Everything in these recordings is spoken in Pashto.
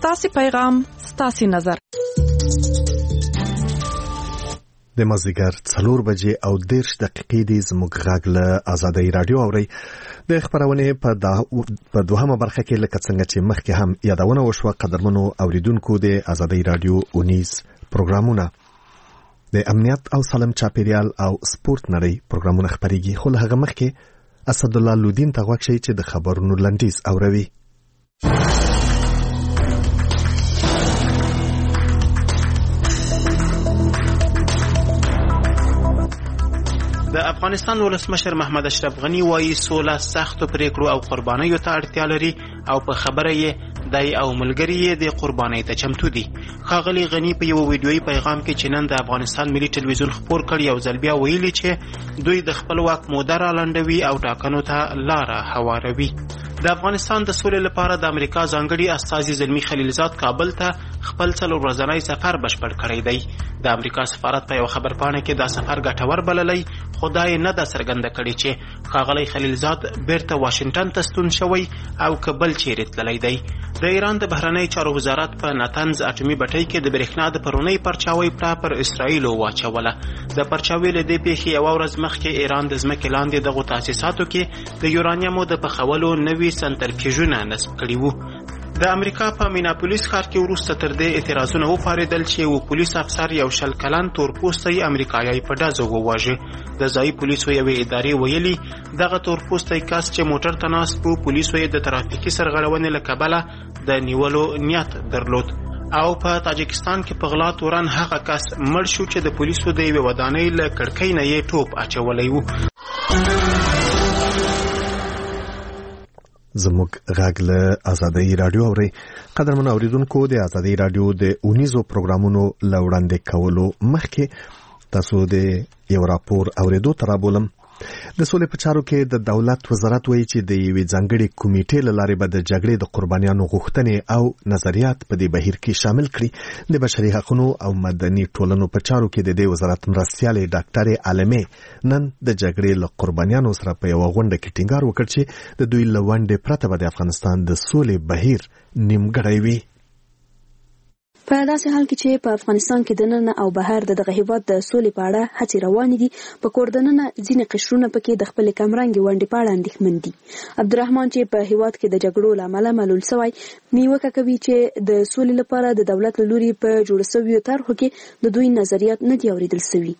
ستاسو پیغام، ستاسو نظر. د مازیګر 4 بجې او 10 دقیقې د زموږ غږ له آزادۍ رادیو اوري. د خبرونه په دوهمه برخه کې لکه څنګه چې مخکې هم یادونه وشوه قدرمنو اوریدونکو د آزادۍ رادیو اونیز پروګرامونه د امنیت او سالم چاپیریال او سپورت نړۍ پروګرامونه خبريږي. خو له هغه مخکې اسد الله لودین ته غوښتي چې د خبرونو لنډیز اوروي. د افغانستان ولسمشر محمد اشرف غنی وایي سوله سختو پریکړو او قربانیو ته اړتیا لري او په خبره یې دای او ملګری یې د قربانۍ ته چمتو دي. ښاغلي غنی په یو ویډیويي پیغام کې چې نن د افغانستان ملي ټلویزیون خبر کړ یو ځل بیا ویلي چې دوی د خپل واک موده را لنډوي او ټاکنو ته لاره هواروي. د افغانستان د سولې لپاره د امریکا ځانګړي استازي زلمی خلیلزاد کابل ته خپل 4 ورځنی سفر بشپړ کړی دی. د امریکا سفارت په یو خبرپاڼه کې دا سفر ګټور بللی، خدای نه دا څرګنده کړي چې ښاغلی خلیلزاد بیرته واشنگټن ته ستون شوی او کابل چیرې تللی دی. د ایران د بهرنی چارو وزارت په ناتنز اټومي بټۍ کې د برېښنا د پرونی پرچاوي پر اسرائیلو واچوله. د پرچاوي له دې پیښې یو ورځ مخکې ایران د ځمکې لاندې دغو تاسیساتو کې د یورانیمو د پخولو نوي سنترفیوژونه نصب کړي وو. د امریکا په میناپولیس ښار کې وروسته تر دې اعتراضونه وپارېدل چې یو پولیس افسر یو 20 کلن تورپوستی امریکایي په ډزو وواژه. د ځایي پولیسو یوې ادارې ویلي دغه تورپوستی کس چې موټر ته ناست و پولیسو یې د ترافیکي سرغړونې له کبله د نیولو نیت درلود. او په تاجکستان کې په غلا تورن هغه کس مړ شو چې د پولیسو د یوې ودانۍ له کړکۍ نه یې ټوپ اچولی و. زموږ غږ له آزادۍ رادیو اوري. قدرمن اوریدونکو د آزادۍ رادیو د اونیزو پروګرامونو لوړاندې کولو مخکې تاسو د یو راپور اوریدو ترابولم. د سولې په چارو کې د دولت وزارت وایي چې د یوې ځانګړې کمیټې له لارې به د جګړې د قربانیانو غوښتنې او نظریات په دې بهیر کې شامل کړي. د بشري حقوقو او مدني ټولنو په چارو کې د دې وزارت مرستیالې ډاکټر عالمه نن د جګړې له قربانیانو سره په یو غونډه کې ټینګار وکړ چې د دوی لوندې پرته به د افغانستان د سولې بهیر نیمګړی وي. په داسې حال کې چې په افغانستان کې د نن او بهر دغه هیواد د سولې په اړه هڅې روانې دي، په کوردننه ځینې قشرونه پکې د خپل کمرنګي ونډې په اړه اندېښمن دي. عبدالرحمن چې په هیواد کې د جګړو له امله معلول شوی نیوکه کوي چې د سولې لپاره د دولت له لوري په جوړ شویو طرحو کې د دوی نظریات نه دي اوریدل شوي.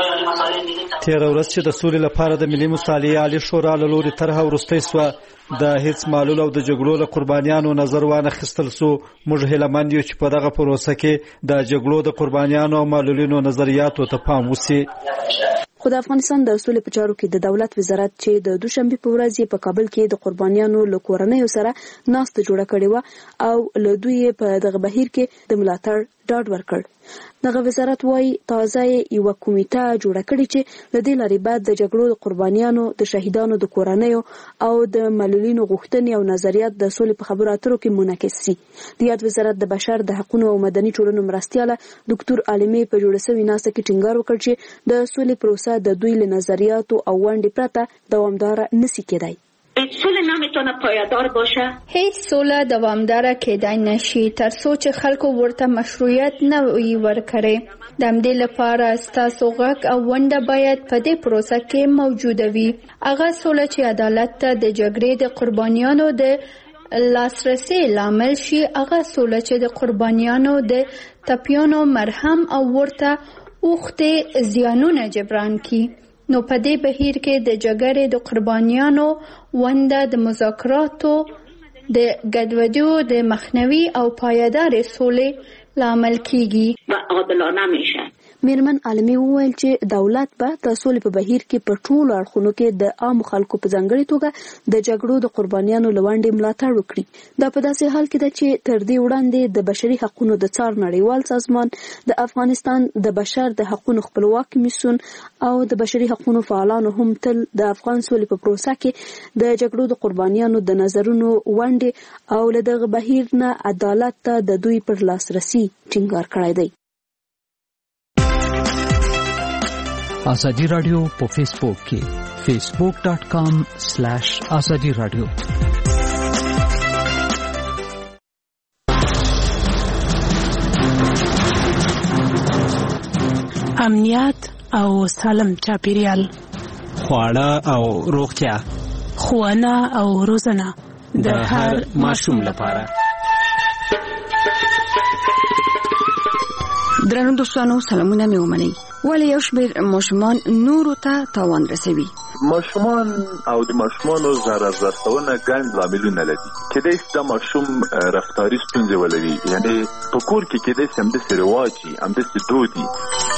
تیر ورځ چې د سولې لپاره د ملي مصالحې عالی شورا له لوري طرحه ورسته سوه د هیڅ معلول او د جګړو له قربانیانو نظر وانه خستل سو. موږ هیلمند یو چې په دغه پروسه کې د جګړو د قربانیانو او معلولینو نظریاتو ته پام وشي. خو د افغانستان د سولې په چارو کې د دولت وزارت چې د دوشنبه په ورځ په کابل کې د قربانیانو له کورنیو سره ناست جوړه کړې و او له دوی په دغه بهیر کې د ملاتړ ډاډ ورکړ. دغه وزارت وايي تازه یو کمیټه جوړه کړې چې د دې لارې بعد د جګړو د قربانیانو د شهیدانو د کورنیو او د معلولینو غوښتنې او نظریات د سولې په خبرو اترو کې منعکس شي. د یاد وزارت د بشر د حقوقو او مدني ټولنو مرستیاله ډاکټر عالمه په جوړه شوی ناسته کې ټینګار وکړ چې د سولې پروسه د دوی له نظریاتو او ونډې پرته دوامدار نشي کېدای. سوله نمیتونه پایدار باشه. هیڅ سوله دوامدار کېدای نشي تر څو چې خلکو ورته مشروعیت نه وي ورکړي. د همدې لپاره ستاسو غږ او ونډه باید په دې پروسه کې موجوده وي. هغه سوله چې عدالت ته د جګړې د قربانیانو د لاسرسي لامل شي، هغه سوله چې د قربانیانو د تپیانو مرهم او ورته اوختې زیانونه جبران کړي. نو په دې بهیر کې د جګړې د قربانیانو ونده د مذاکراتو د ګډوډیو د مخنیوي او پایدار سولې لامل کیږي و عادلانه میشه. میرمن عالمي وویل چې دولت به د سولې په بهیر کې په ټولو اړخونو کې د عام خلکو په ځانګړي توګه د جګړو د قربانیانو لوندې ملاتړ وکړي. دا په داسې حال کې ده چې تر دې وړاندې د بشري حقوقو د څار نړیوال سازمان د افغانستان د بشر د حقوقو خپلواک کمیسیون او د بشري حقوقو فعالانو هم تل د افغان سولې په پروسه کې د جګړو د قربانیانو د نظرونو ونډې او له دغه بهیر نه عدالت ته د دوی پر لاسرسي ټینګار کړی دی. آزادی رادیو په فیسبوک کې facebook.com/azadi radio. امنیت او سالم چاپیریال، خواړه او روغتیا، ښوونه او روزنه د هر ماشوم لپاره. درنو دوستانو سلامونه مې ومنئ. ولې یو شمېر ماشومان نورو ته تاوان رسوي؟ ماشومان او د ماشومانو ضرر رسونه ګڼ لاملونه لري. کېدای شي دا ماشوم رفتاري ستونزې ولري، یعنې په کور کې کېدای شي همداسې رواج وي، همداسې دود وي.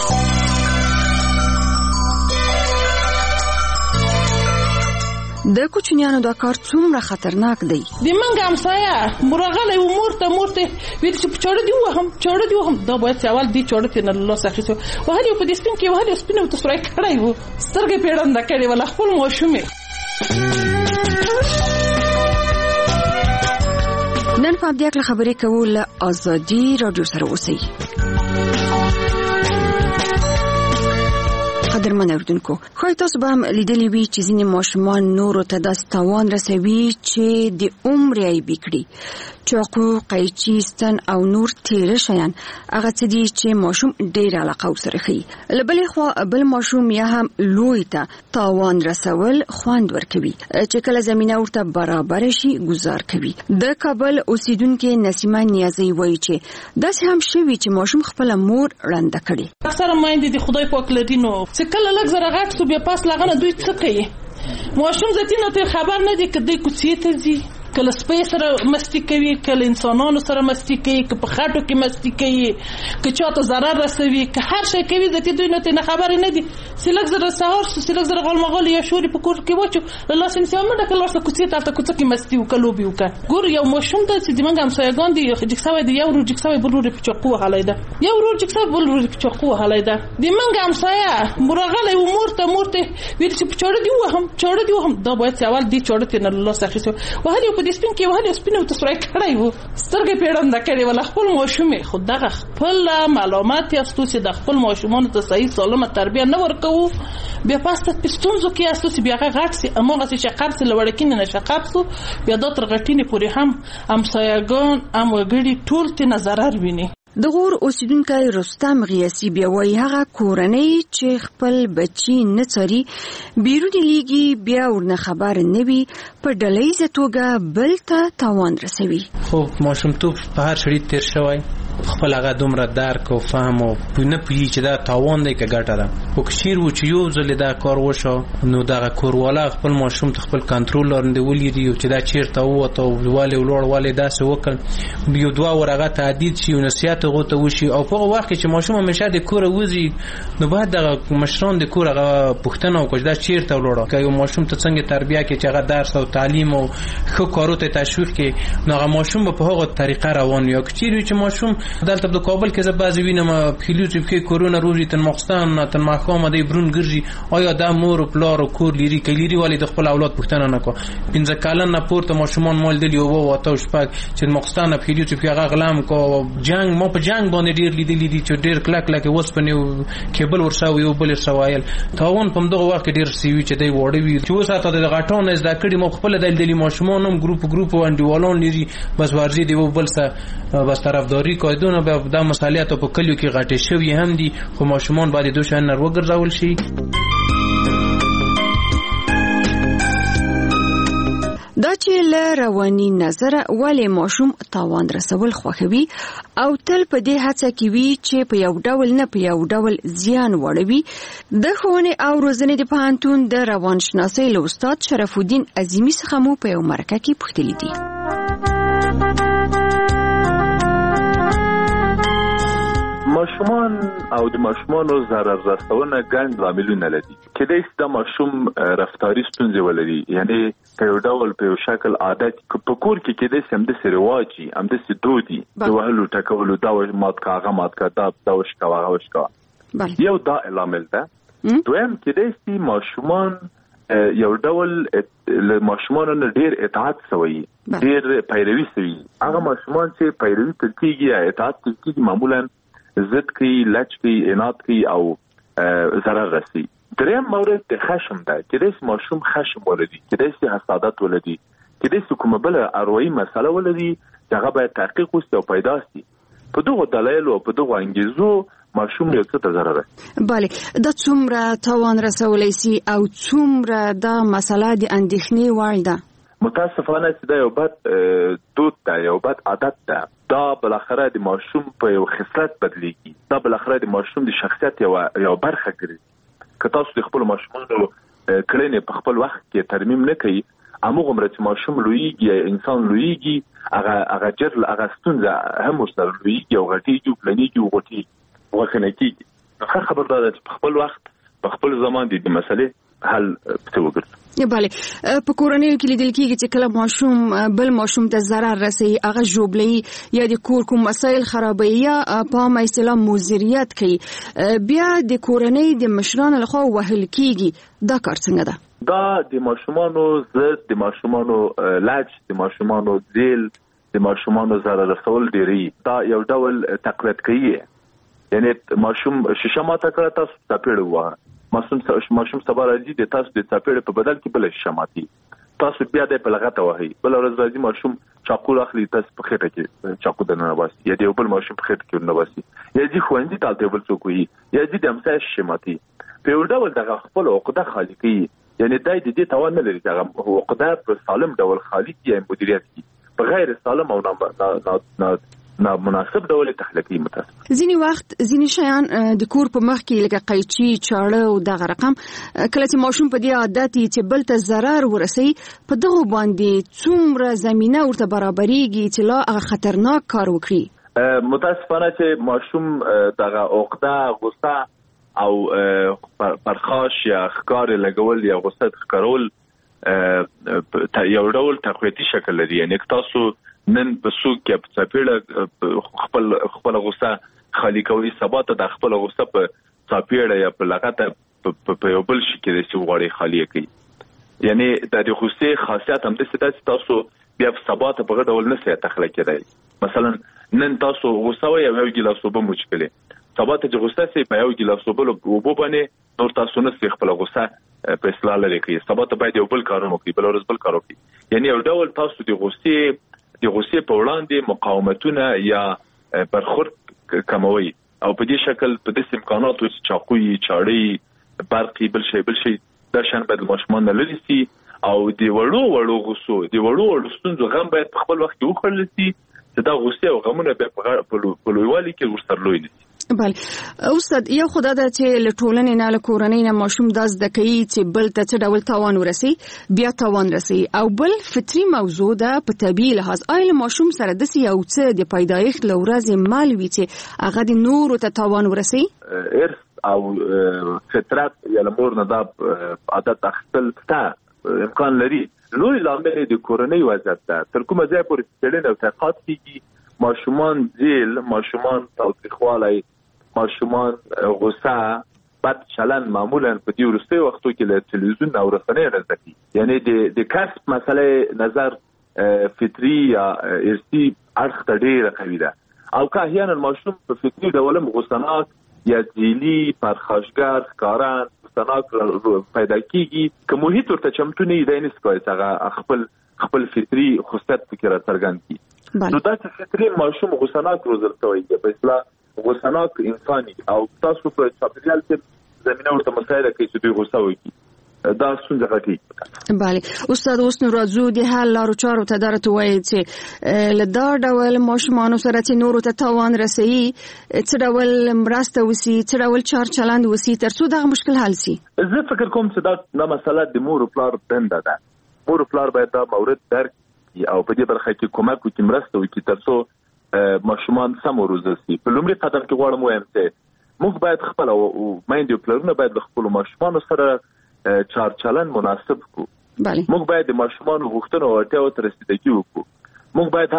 د کوچنیانو دا کار څومره خطرناک دی. د منګ همسایه مرغله و مورته ویل چې چاړه دی وهم دا باید اول دی چاړه ته نه الله سخیسو وهلی په دې سپین کې وهلی سپین ته سورای کړای وو سترګې پیړنده کړي ولا خپل ماشومه. نن په دې اړه خبرې کوو له ازادي رادیو سره اوسئ. قدرمن اوردونکو، خو تاسو به هم لیدلی وي چې ځینې ماشومان نورو ته داسې تاوان رسوي چې د عمر یې بکړي. چاقو، قیچي، ستن او نور تیره شیان هغه څه دي چې ماشوم ډېر علاقه ورسره ښيي. له بلې خوا بل ماشوم یا هم لوی ته تاوان رسول خوند ورکوي چې کله زمینه ورته برابر شي گزار کوي. د کابل اوسیدونکې نسیمه نیازی وایي چې داسې هم شوي چې ماشوم خپل مور ړنده کړي. اکثره مایندې د خدای پاک لري نو چې کله لږ زره غټ سو بیا پاس لغنه دوی څه کوي. ماشوم ځتینو ته خبر نه دی کدی کوڅې ته ځي، کله سپی سره مستی کوي، کله انسانانو سره مستی کوي، که په خاطو کې مستی کوي، که چاته ضرر رسوي، که هر شي کوي ځکه دوی نه ته خبر نه دي. سلګ زره سهار سلګ زره غلمغال یا شوري په کور کې وچو الله سم سم نه کله ورته کوڅې ته کوڅه کې مستی وکړو بي وکړ. ګور یو ماشوم ته چې د منګ هم سایګان دی جکساوي دی یو ورو جکساوي بل ورو په چاقو حالایدا یو ورو جکساوي بل ورو په چاقو حالایدا د منګ هم سایا مرغله و مورته ویل چې چاړه دی وهم دا باید اول دی چاړه ته الله سخیسو وهلی په دې سپین کې وهلی سپین ته سورای کړای وو سترګې پیړنده کړي ولا خپل ماشومه خود دغه خپل معلومات یاستو چې د خپل ماشومان ته صحیح سالمه تربیه نه ورکو بیا پاسته پستونزو کې یاستو چې بیا غټ سي امغه چې قرض لوړکین نه شقابسو بیا د ترغټینې پورې هم سایګان وګړي ټول ته نظر ویني. د غور اوسیدونکی رستم غیاسی بیا وایي هغه کورنۍ چې خپل بچي نه څاري بیرونی لیږي بیا ورنه خبر نه وي په ډلهیزه توګه بل ته تاوان رسوي. خو ماشومتوب په هر شړی تیر شوی خپل هغه دومره درک او فهم او نه پوهي چې دا تاوان دی که ګټه ده. خو که چیر و چې یو ځل دا کار وشو نو دغه کوروالا خپل ماشوم ته خپل کنټرول لاندې ولیدي چې دا چیرته ووته او والې ولاړ والې داسې وکړ یو دوه ور هغه تعدید شي او نصیحت هغه ته وشي او په وخت کې چې ماشوم همیشه د کوره وځي نو باید دغه مشران د کور هغه پوښتنه وکړي دا چیرته ولاړ که یو ماشوم ته څنګه تربیه کې چې هغه درس او تعلیم او ښه کارو ته تشویق کې نو هغه ماشوم په هغه طریقه روان یا که چیرې چې ماشوم دلته د کابل کې زبازي وینم پیلوټ کې کورونا روزي تن مخستان تن مخامه دی برون ګرځي آیا دا مور او پلار او کور لري کلیری والي د خپل اولاد پوښتنه نه کو 15 کلن نه پورته ماشومان مال دی او واته شپږ چې مخستان پیلوټ کې هغه غلام کو جنگ مو په جنگ باندې ډیر لیدلی دي چې ډیر کلک وس پنیو کېبل ورساو یو بل سوایل تاون په دغه وخت ډیر سیوی چې دی وړي وي چې وساته د غټون از دا کړي مو خپل دلی ماشومان هم ګروپ انډیوالون لري بس ورزي دی بل څه بس طرفداري کوي دونه به دا مسالیات په کلیو کې غټې شوی هم دي خو ماشومان باندې دوشان نر وګرځول شي. دا چې له رواني نظر ولې ماشوم تاوان رسول خوښوي او تل په دې هڅه کې وي چې په یو ډول نه په یو ډول زیان وړوي د ښوونې او روزنې د پوهنتون د روانشناسۍ له استاد شرف الدین عظیمي څخه مو په یو مرکه کې پوښتلي دي. ماشومان او د ماشومانو ضرر رسونه ګڼ لاملونه لري. کېدای شي دا ماشوم رفتاري ستونزې ولري، یعنې په یو ډول په یو شکل عادت په کور کې کېدای شي همداسې رواج وي، همداسې دود وي د وهلو ټکولو دا مات کا هغه مات کا دا وشکوه هغه وشکوه. یو دا لامل ده. دویم کېدای شي ماشومان یو ډول له ماشومانو نه ډېر اطاعت سوی ډېر پیروي سوي. هغه ماشومان چې پیروي ته کېږي یا اطاعت ته کېږي معمولا ضد کوي، لچ کوي، عناد کوي او ضرر رسي. دریم مورد د خشم ده. کېدای شي ماشوم خشم ولري، کېدای شي حسادت ولري، کېدای شي کومه بله اروايي مسله ولري چې هغه باید تحقیق وسي او پیدا سي. په دغو دلایلو او په دغو انګیزو ماشوم یو څه ته ضرر رسي. بله دا څومره تاوان رسولی سي او څومره دا مسله د اندېښنې وړ ده؟ متاسفانه چې دا یو بد دود ده، یو بد عادت ده. دا بالاخره د ماشوم په یو خصلت بدلیږي، دا بالاخره د ماشوم د شخصیت یو برخه ګرځي. که تاسو د خپل ماشومانو کړنې په خپل وخت کې ترمیم نه کوي، همغومره چې ماشوم لویږي، انسان لویږي، هغه جرل هغه ستونزه هم ورسره لویږي او غټېږي او پلنېږي او غوښنه کېږي. ښه خبر دا ده چې په خپل وخت په خپل زمان د مسلې حل پته وګرځي. بله په کورنیو کې لیدل کېږي چې کله ماشوم بل ماشوم ته ضرر رسوي، هغه ژوبلوي یا د کور کوم مسایل خرابوي یا په عامه اصطلاح مضریت کوي، بیا د کورنۍ د مشرانو لخوا وهل کېږي. دا کار څنګه ده؟ دا د ماشومانو ضد، د ماشومانو لج، د ماشومانو ذیل، د ماشومانو ضرر رسول ډېری. دا یو ډول تقلید کوي، یعنی ماشوم شیشه ماته کړه تاسو څپېړه ووهه، ماشوم سبا راځي د تاسو د څپېړې په بدل کې بله شیشه ماتي، تاسو بیا دی په لغته وهئ. بله ورځ راځي ماشوم چاقو اخلي، تاسو په خېټه کې چاقو دننه باسي، یا د یو بل ماشوم په خېټه کې ورننه باسي، یا ځي ښوونځي ته هلته یو بل څوک وهي، یا ځي د همسایه شیشې ماتي. په یو ډول دغه خپل عقده خالي کوي، یعنی دی د دې توان نه لري دغه عقده په سالم ډول خالي کړي یا مدیریت کړي، په غیر سالم او نامناسب ډول تخلیقي. متاسف ځینی وخت ځینی شیان د کور په مخ کې لکه قیچي، چاړه او دغه رقم، کله چې ماشوم په دې عادت چې بل ته ضرر ورسي، په دغه باندې څومره زمينه ورته برابرېږي چې لا هغه خطرناک کار وکړي. متاسفانه چې ماشوم دغه عقده، غصه او پرخاش یا ښکار لګول یا غصه ښکارول یو ډول تقویتي شکل لري. یعنی تاسو نن په سوق کې په څپېړه خپل غصه خالی کوي، سبا ته د خپل غصه په څپېړه یا په لغته په یو بل شي کې د سیغړې خالی کوي. یعنی د غصې خاصیت هم د ستاسو تاسو بیا په سبا ته په غو ډول نه سي تخلیق کېدای. مثلا نن تاسو غصه وي یو ګیلاس وبو مشکله، سبا ته چې غصه سي په یو ګیلاس وبو باندې نور تاسو نه سي خپل غصه په اصلاح لري کوي، سبا ته باید یو بل کارونه کوي، بل ورځ بل کار کوي. یعنی یو ډول تاسو د غصې په وړاندې مقاومتونه یا برخورد کموي، او په دې شکل په دې امکاناتو چې چاقوي، چاړي، برقي، بل شي دا شان باید ماشومان لري سي، او د وړو غصو، د وړو ستونزو غم باید په خپل وخت کې وخړل سي، چې دا غصې او غمونه په لویوالي کې ورسره لوی نشي. بله استاد، یو خدا ده چې له ټولنې نه، له کورنۍ نه ماشوم دا زده کوي چې بل ته څه ډول تاوان ورسي، بیا تاوان رسي، او بل فطري موضوع ده په طبیعي لحاظ. آیا له ماشوم سره داسې یو څه د پیدایښت له ورځې مل وي چې هغه د نورو ته تاوان ورسي؟ ارث او فطرت یا له مور نه دا عادت اخیستل شته امکان لري. لوی لامل د کورنۍ وضعیت ده. تر کومه ځایه پورې څېړنې او تحقیقات کېږي، ماشومان ذیل، ماشومان تاوتریخوالی، ماشومان غصه، بد چلند معمولا په دې وروستیو وختو کې له تلویزیون او رسنیو نه زده کېږي. یعنی د کسب مسئله نظر فطري یا ارثي اړخ ته ډېره قوي ده، او که احیانا ماشوم په فطري ډول هم غصناک یا ذیلي، پرخاشګر، ښکارن، غصناک پیدا کېږي، که محیط ورته چمتو نه وي، دی نشي کولی چې هغه خپل فطري خصلت پکې راڅرګند کړي. نو دا چې فطري ماشوم غصناک روزل شوی دی، په اصطلاح غصناک انساني، او تاسو په چاپېریال کې زمینه ورته مسایله کوي چې دوی غصه وکړي، دا ستونزه غټي. بله استاد، اوس نو راځو د حل لارو چارو ته. درته وایي چې له دا ډول ماشومانو سره چې نورو ته تاوان رسوي، څه ډول مرسته وسي، څه ډول چار چلند وسي تر څو دغه مشکل حل سي؟ زه فکر کوم چې دا مسله د مور او پلار دنده ده. مور او پلار باید دا مورد درک کړي او په دې برخه کې کومک وکړي، مرسته وکړي تر څو ماشومان سم وروزل سي. په لومړي قدم کې غواړم وایم چې موږ باید خپل او میندې او پلرونه باید له خپلو ماشومانو سره چار چلند مناسب کړو. موږ باید د ماشومانو غوښتنو او اړتیاوو ته رسیدګي وکړو. موږ باید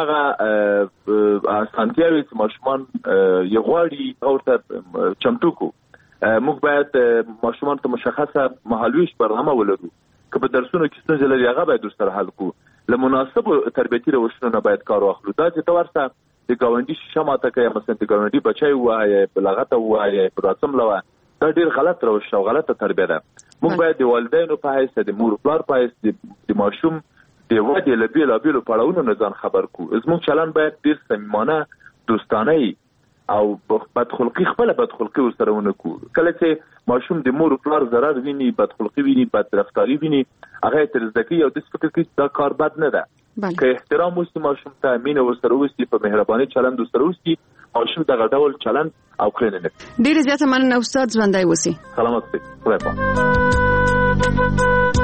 هغه اسانتیاوې چې ماشومان یې غواړي هغه ورته چمتو کړو. موږ باید ماشومان ته مشخصه مهالویش برنامه ولرو. که په درسونو کې ستونزې لري هغه باید ورسره حل کړو. له مناسبو تربیتي روشونو نه باید کار واخلو. دا چې ته ورته د ګاونډي شیشه ماته کوي، مثلا د ګاونډي بچی ووایه، په لغته ووایه، په راڅم لوه، دا ډېر غلط روش او غلطه تربیه ده. موږ باید د والدینو په حیث، د مور پلار په حیث د ماشوم د ودې له بېلابېلو پړاوونو نه ځان خبر کړو. زموږ چلند باید ډېر صمیمانه، دوستانه وي. او بدخلقي خپل بدخلقي ورسره ونکو. کله چې ماشوم د مور او پلار ضرر ویني، بدخلقي ویني، بد رفتاری ویني، هغه تر ځکه یو د فکر کې دا کار بد نه ده. که احترام وستي ماشوم ته، مینه ورسره وستي، په مهرباني چلند ورسره وستي، ماشوم دغه ډول چلند او کړنه نه کوي. ډېر زیات مننه استاد، ژوندی اوسئ. سلامت اوسئ. خدای پاک.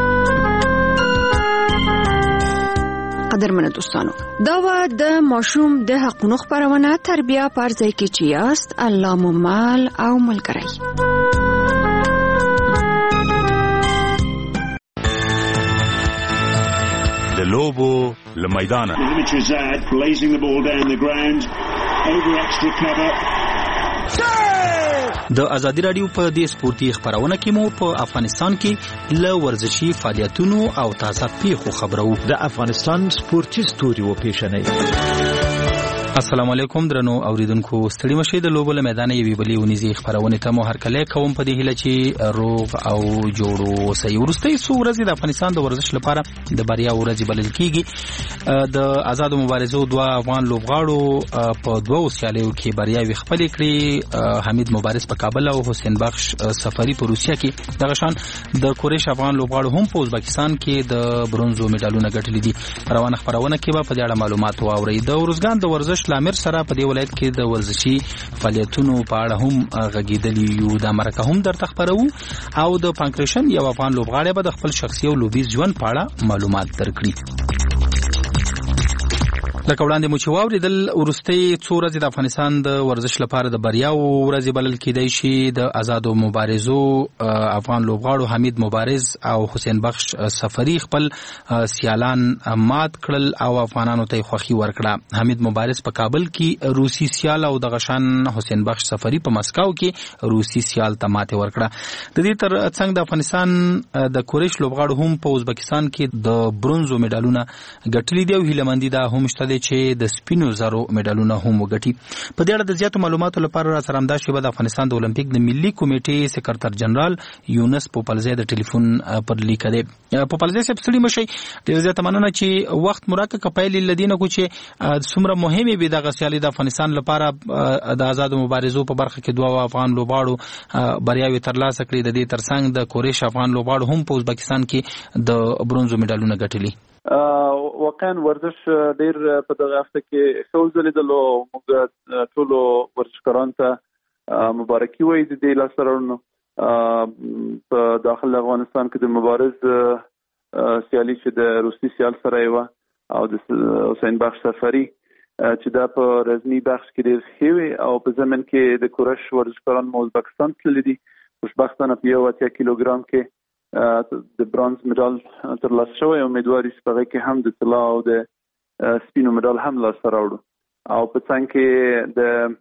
قدرمنو دوستانو، دا و د ماشوم د حقونو خبرونه تربیه پر ځای کې چې یاست، الله مو مال او ملګری. د لوبو له میدانه د ازادي رادیو په دې سپورتي خبرونه کې مو په افغانستان کې له ورزشي فعالیتونو او تازه پیښو خبرو. د افغانستان سپورتي ستوري و پیښنې. السلام علیکم درنو اوریدونکو، ستړي مشئ د لوبو له میدان یوې بلې ونیزي خبرونه ته مو هرکلی کوم په دې هیله چې روغ او جوړ اوسئ. وروستۍ څو ورځې د افغانستان د ورزش لپاره د بریا ورځې بلل کیږي. د آزادو مبارزو دوه افغان لوبغاړو په دوو سیالیو کې بریاوې خپلې کړې. حمید مبارز په کابل او حسین بخش سفری په روسیه کې. دغه شان د کورش افغان لوبغاړو هم په ازبکستان کې د برونزو میډالونه ګټلي دي. روانه خبرونه کې به په دې اړه معلومات واورئ. د ورزګان د ورزش لامر سره په دې ولایت کې د ورزشي فعالیتونو په اړه هم غږیدلی یو. د مرکه هم درته خبرو او د پانکریشن یو افغان لوبغاړی به د خپل شخصي او لوبیز ژوند په اړه معلومات درکړي. لکه وړاندې مو چې واورېدل، وروستۍ څو ورځې د افغانستان د ورزش لپاره د بریاو ورځې بلل کېدی شي. د آزادو مبارزو افغان لوبغاړو حمید مبارز او حسین بخش سفری خپل سیالان مات کړل او افغانانو ته خوښي ورکړه. حمید مبارز په کابل کې روسي سیال او دغه شان حسین بخش سفری په مسکو کې روسي سیال ته ماتې ورکړه. د دې تر څنګ د افغانستان د کورش لوبغاړو هم په ازبکستان کې د برونزو میډالونه ګټلي دي او هیلهمندي ده هم شته چې د سپینو زرو میډالونه هم وګټي. په دې اړه د زیاتو معلوماتو لپاره را سره همدا شیبه د افغانستان د اولمپیک د ملي کمیټې سکرټر جنرال یونس پوپلزی د ټلیفون پر لیکه دی. پوپلزی صاحب ستړي مشئ، ډېر زیاته مننه چې وخت مراکه کپایل لدینه کو چې څومره مهمه به د غسیالي د افغانستان لپاره د آزادو مبارزو په برخه کې دوه افغان لوبغاړو بریاوي ترلاسه کړې. د دې ترڅنګ د کورش افغان لوبغاړو هم په ازبکستان کې د برونزو میډالونه ګټلي. واقعا ورزش ډیر په دغه هفته کې ښه ولیدلو. موږ ټولو ورزشکارانو ته مبارکي وایو د دې لاسته راوړنو. په داخل افغانستان کې د مبارز سیالي چې د روسي سیال سره و او د حسین بخش سفری چې دا په رزمي بخش کې ډیر ښه وي او په ضمن کې د کورش ورزشکاران مو ازبکستان تللي دي. خوشبختانه په 80 کیلوګرام کې د برونز میډال ترلاسه شوی. امیدواري چې په هغه کې هم د طلا او د سپینو میډال هم لاسته راوړو. او په څنګ کې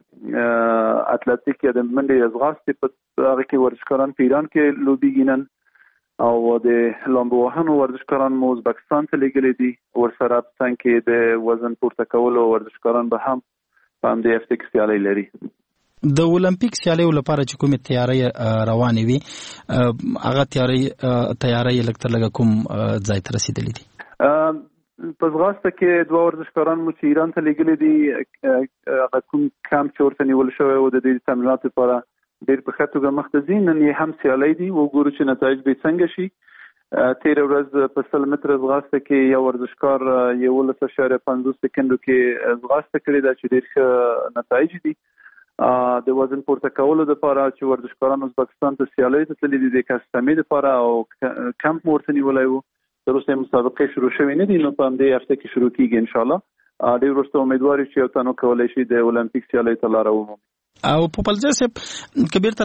د اتلټیک یا د منډې ځغاستې په هغه کې ورزشکاران په ایران کې لوبیږي نن او د لامبو وهنو ورزشکاران مو ازبکستان ته لېږلي دي. ورسره په څنګ کې د وزن پورته کولو ورزشکاران به هم په همدې هفته کې سیالۍ لري. د اولمپیک سیالیو لپاره چې کومه تیاری روانې وي، هغه تیاری لکه لږه کوم ځای ته رسیدلې دي؟ په ځغاسته کې دوه ورزشکاران مو چې ایران ته لېږلي دي، هغه کوم کمپ چې ورته نیول شوی و د دې تمریناتو لپاره ډېر په ښه توګه مخته ځي. نن یې هم سیالۍ دي، وګورو چې نتایج به څنګه شي. تېره ورځ په 100 متره ځغاسته کې یو ورزشکار 11.50 سکندو کې ځغاسته کړې ده چې ډېر ښه نتایج دي. د وزن پورته کولو لپاره چې ورزشکاران ازبکستان ته سیالۍ ته تللي دي د کسټمي لپاره او کمپ ورته نیولی و. تر اوسه مسابقې شروع شوې نه دي، نو په همدې هفته کې شروع کېږي انشاءالله. ډېر وروسته امیدوار یو چې یو تن وکولی شي د اولمپیک سیالۍ ته لاره ومومي. او پوپلزی صاحب که بیرته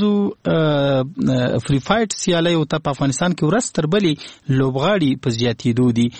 راوګرځو، فری فایټ سیالۍ او ته په افغانستان کې ورځ تر بلې لوبغاړي په زیاتېدو دي.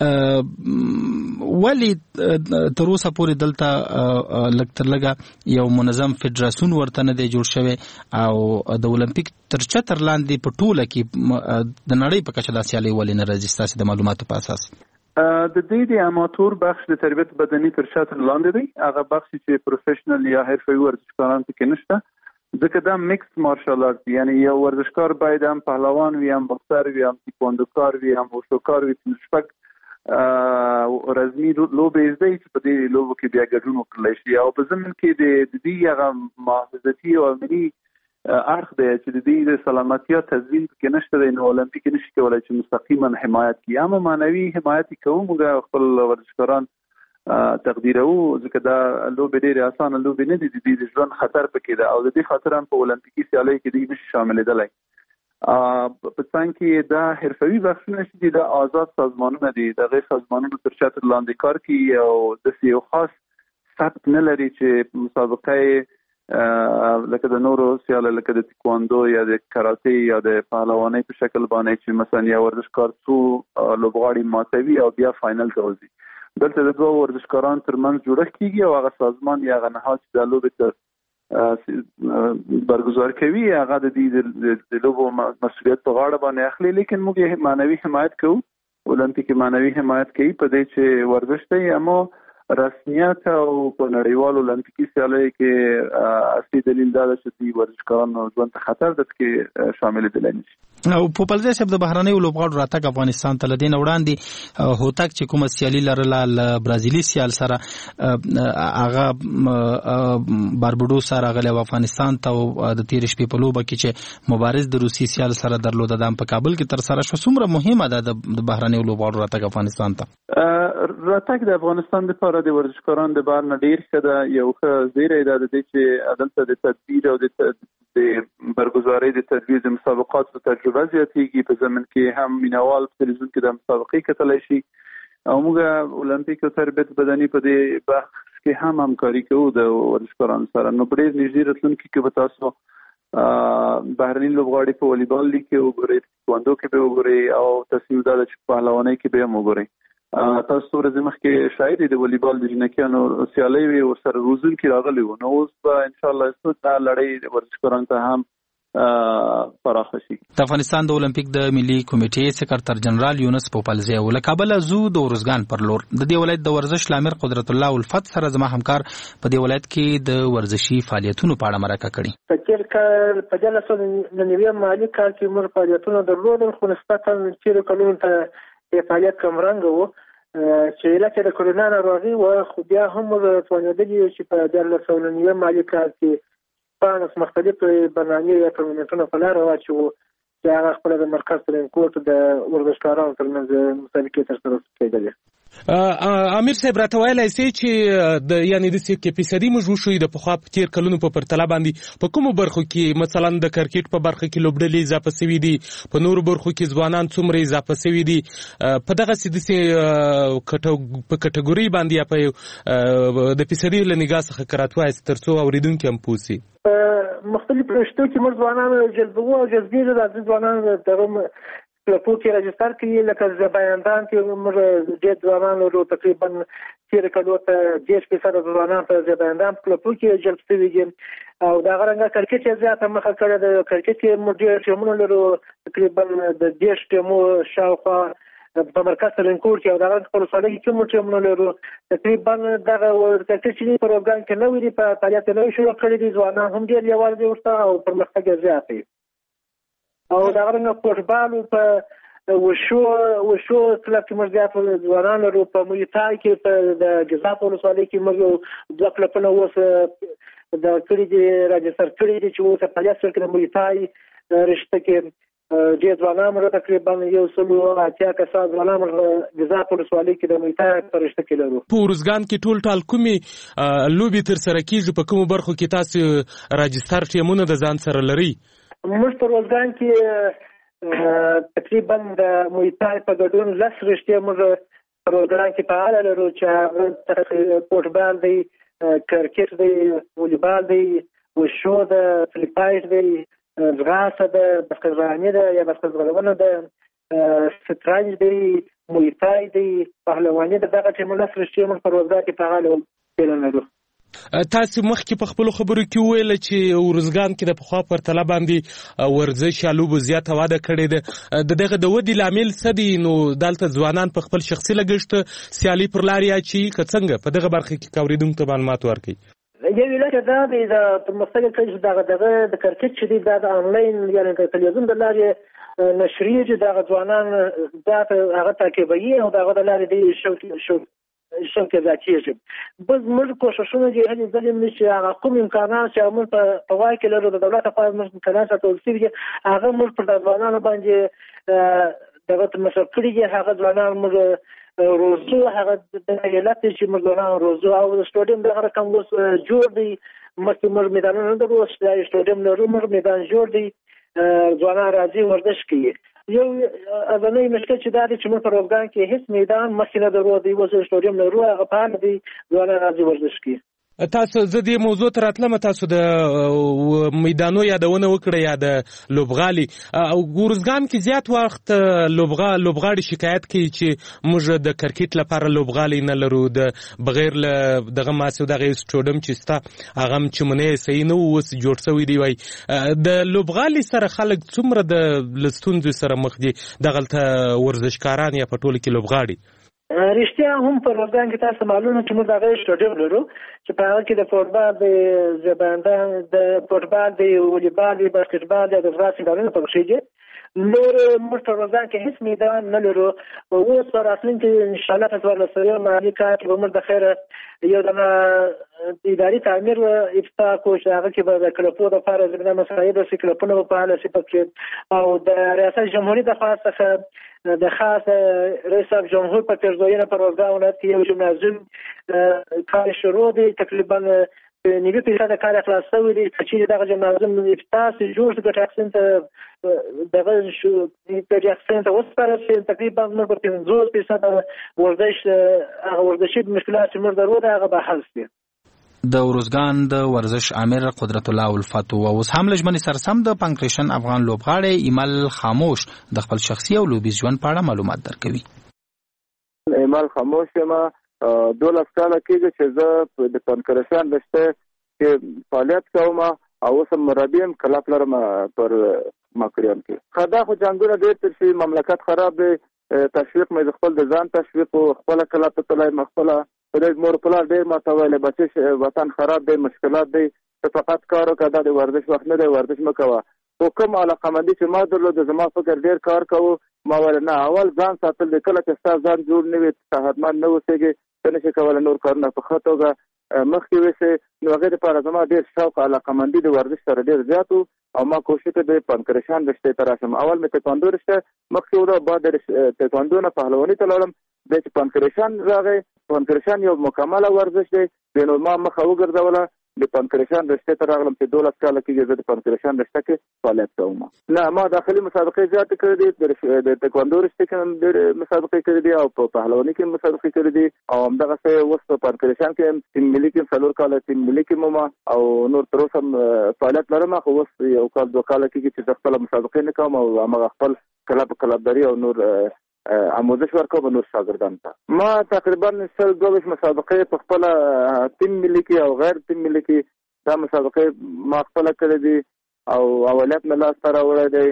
ولې تر اوسه پورې دلته لږ تر لږه یو منظم فدراسیون ورته نه دی جوړ شوی او د اولمپیک تر چتر لاندې په ټوله کې د نړۍ په کچه دا سیالۍ ولې نه راځي ستاسې د معلوماتو په اساس؟ د دې د اماتور بخش د تربیت بدني تر چتر لاندې دی. هغه بخش چې پروفیشنل یا حرفوي ورزشکاران پکې نشته، ځکه دا میکس مارشل آرټ، یعنی یو ورزشکار باید هم پهلوان وي، هم بوکسر وي، هم تیکواندوکار وي، هم وشوکار وي. شپږ رزمي لوبې زده چې په دې لوبو کې بیا ګډون وکړلی شي او په ضمن کې د دې هغه محافظتي او امني اړخ دی چې د دې د سلامتیا تضمین کې نشته دی نو اولمپیک نشي کولای چې مستقیما حمایت کړي اما معنوي حمایت کوو موږ خپل ورزشکاران تقدیرو ځکه دا لوبې ډېرې اسانه لوبې نه دي د دې ژوند خطر پکې ده او د دې خاطر هم په اولمپیکي سیالیو کې دوی نشي شاملېدلی په څنګ کې دا حرفوي بخشونه چې دي دا آزاد سازمانونه دي د غیر سازمانونو تر چتر لاندې کار کوي او داسې یو خاص ثبت نه لري چې مسابقه لکه د نورو سیاله لکه د تکواندو یا د کراته یا د پهلوانۍ په شکل باندې چې مثلا یو ورزشکار څو لوبغاړي ماتوي او بیا فاینل ته وځي دلته د دوه ورزشکارانو ترمنځ جوړښت کیږي او هغه سازمان یا هغه نهاد چې د لوبې برگزار کوي هغه د دې د لوبو مسؤلیت په غاړه باندې اخلي لیکن موږ معنوي حمایت کوو اولمپیک معنوي حمایت کوي په دې چې ورزش دی اما رسمیت او په نړیوالو اولمپیکي سیالیو کې اصلي دلیل دا چې دوی ورزشکارانو ژوند ته خطر ده چې شامل دي نشي او په پلځه صاحب د بهرنیو لوبغاړو راتګ افغانستان ته لدین وړاندې هوتک چې کومه سیالي لرله ل برازیلي سیال سره هغه باربډوس سره غلې افغانستان ته د تیر شپې په لوبه کې چې مبارز د روسي سیال سره درلود د په کابل کې تر سره شو څومره مهمه ده د بهرنیو لوبغاړو راتګ افغانستان ته راتګ د افغانستان لپاره د ورزشکارانو د بار نه ډیر ښه ده یو ښه زیری ده چې عدالت د تدبیر او د برگزاري د تدبیر د مسابقاتو تجربه زیاتېږي په ضمن کې هم مینوال په تلویزیون کې د مسابقې کتلی شي او موږ اولمپیک او تربیت بدني په دې بحث کې هم همکاري کوو د ورزشکارانو سره نو په ډېر نږدې راتلونکي کې به تاسو بهرني لوبغاړي په والیبال لیګ کې وګورئ تکواندو کې به وګورئ او تصمیم دا چې په پهلوانۍ کې به هم وګورئ تاسو ورځې مخکې شاید د والیبال د جنکیانو سیالۍ وي ورسره روزونکي راغلي وو نو اوس به انشاءالله دا لړۍ ورزشکارانو ته هم پراخه شي د افغانستان د اولمپیک د ملي کمیټې سکرټر جنرال یونس پوپلزی ول کابل زو د ورزګان پر لور د دې ولایت د ورزش لامر قدرت الله الفت سره زما همکار په دې ولایت کې د ورزشي فعالیتونو په اړه مرکه کړې تکل په جلسه د نوي مالي کال کې مر فعالیتونو درلودل خو نسبتا چې کلون ته فعالیت کم رنګ وو چې لکه د کورونا ناروغي و خو بیا هم توانیدلی چې په جلسه د نوي مالي کال کې پانس مختلف برنامې یا پروګرامونه په لار واچو چې هغه خپل د مرکز ترنکوټ د ورزشکارانو ترمنځ مسابقې ترسره کېدلې امیر صاحب راته ویلای سي چې د یعنی د 1% موږ وشو د پخوا په تیر کلونو په پرتله باندې په کومو برخو کې مثلا د کرکټ په برخه کې لوبډلې اضافه شوي دي په نورو برخو کې ځوانان څومره اضافه شوي دي په دغه سیدسي په کټګوري باندې په د فیصدي لنګا څخه کراتوای ترڅو اوریدونکو هم پوسی مختلف رشتو کې موږ ځوانان جذبو او جذبې د ځوانان دغه په کې راجستر کې لکه زبایندان کې موږ د ځوانان ورو تقریبا تیر کلو ته 10% ځوانان په زبایندان په کې جلب شوي دي او دا غرنګه کرکټ زیاته مخه کړه د کرکټ کې موږ ټیمونو لرو تقریبا د 10 ټیمو شاوخوا په مرکز ترنکوټ کې او دا خپل سره کې موږ ټیمونو لرو تقریبا دا کرکټ چې پروګرام کې نو ویلي په فعالیت نو شروع کړی دي ځوانان هم ډیر یوازې ورته او پرمختګ زیات دی او دا غرنګ فوټبال په وشو کلب کې موږ زیات ځوانان لرو په مویتای کې په د جزا په ولسوالۍ کې موږ دوه کلبونه اوس د کړي دي راجستر کړي دي چې اوس په لیست کې د مویتای رشته کې د ځوانانو مر تقریبا یو سلو اتیا کسان ځوانان جزا په ولسوالۍ کې د مویتای په رشته کې لرو په ورزګان کې ټول کومي لوبي تر سره کیږي په کومو برخو کې تاسو راجستر ټیمونه د ځان سره لري موږ په ورزګان کې تقریبا د مویتای په ګډون لس رشتې موږ په ورزګان کې فعال لرو چې فوټبال دی کرکټ دی والیبال دی وشو د فلیپایټ دی ځغاسته ده بسکټبالي ده یا بسکټبالونه ده شطرنج دی مویتای دی پهلواني ده دغه ټیمونه لس رشتې موږ په ورزګان کې فعال لرو تاسو مخکې په خپل خبرو کې ویل چې ورزګان کې د پخوا پرتله باندې ورزش لوبو زیاته واده کړې ده دغه د ودی لامل څه دی نو دلته ځوانان په خپل شخصي لګښت سیالي پر لاري اچي که څنګه په دغه برخه کې کوریدونکو ته معلومات ورکړي یو علت دا دی د پرمختګ کې دغه د کرکټ چې دی د انلاین یعنی د تلویزیون د لارې نشریه چې دغه ځوانان دا هغه تعقیبوي او دغه د لارې دی شو کې ځاتېږي بس موږ کوششونه چې هلي ځلې نشي هغه کوم امکانات چې موږ په واقع کې لرو د دولت په موږ امکانات ټول سي هغه موږ پر ځوانانو باندې دغه مشر کړی هغه ځوانان موږ روزو هغه د ایالت چې موږ روزو او سټوډیم دغه رقم اوس جوړ دی مخکې موږ میدانونه درو سټوډیم لرو موږ میدان جوړ دی ځوانان راځي ورزش کوي یو اذنۍ مشکل چې دا دی چې موږ په روزګان کې هیڅ میدان مخکې نه درو دی اوس سټوډیم لرو هغه په حال دی ځوانان راځي ورزش کوي تاسو زه دې موضوع ته راتلم تاسو د میدانو یادونه وکړه یا د لوبغالي او ګورزګان کې زیات وخت لوبغاړي شکایت کوي چې موږ د کرکټ لپاره لوبغالي نه لرو د بغیر له دغه ماسو دغه سټوډیم چې ستا هغه چمنې صحیح نه اوس جوړ شوی دی وای د لوبغالي سره خلک څومره د لستونځو سره مخ دي دغلته ورزشکاران یا په ټوله کې لوبغاړي رښتیا هم په روزګان کې تاسو معلومه چې موږ دغه سټوډیم لرو چې په هغه کې د فوټبال د زباندان د فوټبال د والیبال د باسکټبال د ورزش ډولونه پکې دي نور موږ په روزګان کې هیڅ میدان نه لرو او اوس راتلونکي ان شاء الله تاسو ورسره مالي کار کې موږ د خیره یو د اداري تعمیر افتتاح کوو چې هغه کې به د کلپو د لپاره زمینه مساعد او کلپونه په حاله شي پکې او د ریاست جمهوریت د خاص څخه د خاص رئیس جمهور په ترځوینه پر روزګان ولایت کې یو جمنازیم کار شروع دی تقریبا 90% کار خلاص شوی دی چې دغه جمنازیم افتتاح شي جوړ شي ټاکسین ته دغه شو په ټاکسین ته وسپاره شي تقریبا موږ په 50% ورزشي مشکلات چې موږ درو هغه به حل شي د ورزګان د ورزش امیر قدرت الله الفتو او اوس هم لجمنی سرسم د پنکریشن افغان لوبغاړي ایمل خاموش د خپل شخصي او لوبي ژوند په اړه معلومات درکوي. ایمل خاموش ما 12 کال کېږي چې زه د پنکریشن رشته کې فعالیت کوم او اوس مربیم کلب لرم پر ماکریان کې. خدا خو جنگونه ډېر تر شي مملکت خراب دی تشویق مې خپل د ځان تشویق او خپل کلب ته تلای مخفله پرې مور پلا ډېر ماتوي بچي وطن خراب دی مشکلات دی فقط کارو کده د ورزش وخت نه دی ورزش مکوه او کوم علاقمندي چې ما درلود زما فکر ډېر کار کوو ما ول نه اول ځان ساتل د کله چې تاسو ځان جوړ نه وي صحتمند نه اوسېږي څنګه چې کول نور کارونه په خطوګه مخکې وسه نو هغه لپاره زما ډېر شوق علاقمندي د ورزش سره ډېر زیاتو او ما کوشش وکړ د پنکریشن رشته ته راشم اول مې تکواندو رشته مخکې ودا بعد تکواندو نه پهلواني ته لاړم د پنکریشن راغی پنکریشن یو مکمل ورزش دی د نو ما مخه وګرځوله د پنکریشن رشته ته راغلم چې 12 کال کې د پنکریشن رشته کې فعالیت کوم نه ما داخلي مسابقې زیات کړې دي د تکواندو رشته کې ډېر مسابقې کړې دي او په پهلواني کې مسابقې کړې دي او همدغه څه اوس په پنکریشن کې تیم ملي کې څلور کال تیم ملي کې مما او نور تر اوسه فعالیت لرم خو اوس یو کال دوه کال کې چې خپل مسابقې نه کوم او هغه خپل کلبداري او نور آموزش ورکوم نور شاګردان ته ما تقریبا 22 مسابقې په خپل تیم ملي کې او غیر تیم ملي کې دا مسابقې ما خپل کړې دي او اولاد نه لاس تر وړې دي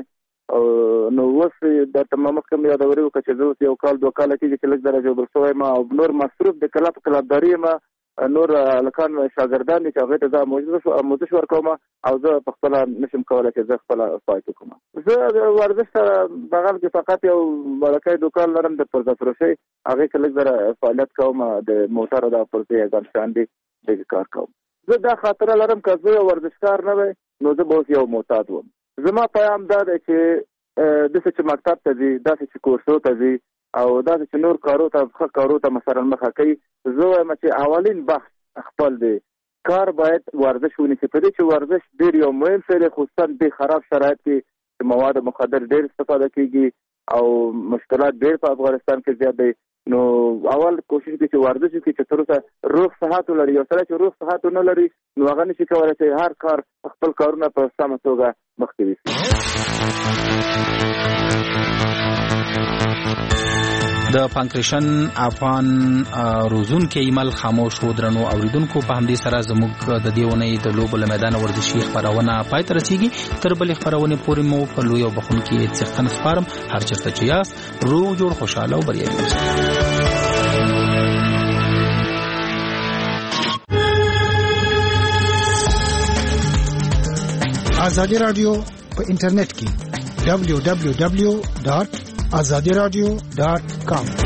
او نو اوس د تمام کوم یادوري وکړ چې یو کال دوه کال کې چې لږ درجه بل شوی ما او نور مصروف د کلبداري ما نور لکان شاګردان چې هغه ته آموزش ورکوم او زه په خپل نشم کولای چې زه خپل فایده کوم زه د ورزش سره بغل کې فقط یو بلکې دکان لرم د پرځفروشي هغه کې لږ زره فعالیت کوم د موټر د پرځې ګرځان دي د کار کوم زه دا خاطر لرم چې زه ورزشکار نه وای نو زه به یو معتاد وم زما پیغام دا دی چې د څه مکتب ته ځي دا چې کورسو ته ځي او دا چې نور کارو ته مثلا مخه کوي زه وایم چې اولین بحث خپل دی کار باید ورزش ونیسي په دې چې ورزش ډېر یو مهم څه دی خصوصا د خراب شرایط کې مواد مخدر ډېر استفاده کیږي او مشکلات ډېر په افغانستان کې زیات دي نو اول کوشش وکړئ چې ورزش وکړئ چې تر اوسه روغ صحت ولري یو سره چې روغ صحت نه لري نو هغه نشي کولای چې هر کار خپل کارونه په سمه توګه مخکې وي د پنکریشن افغان روزونکو ایمل خاموش درنو اوریدونکو په همدې سره زموږ د دیونې د لوبو میدان ورزشي خبرونه پای ته رسیږي تر بلې خبرونه پورې مو په لوی او بخونکي څښتن سپارم هر چیرته چې یاست روغ جوړ خوشاله او بریالي اوسئ ازادي رادیو په انټرنیټ کې www.azadiradio.com